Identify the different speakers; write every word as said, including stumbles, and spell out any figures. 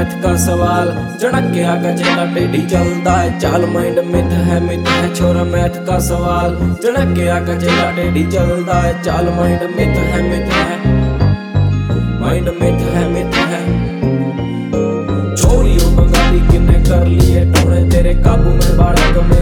Speaker 1: Math का सवाल। झड़क के आगे चेला टेढ़ी चलता है चाल, माइंड मिथ है मिथ है छोरा मैथ का सवाल। झड़क के आगे चेला टेढ़ी चलता है चाल, माइंड मिथ है मिथ है माइंड मिथ है मिथ है। छोरियों बंगाली किन्ने कर लिए टोने, तेरे काबू में बालक में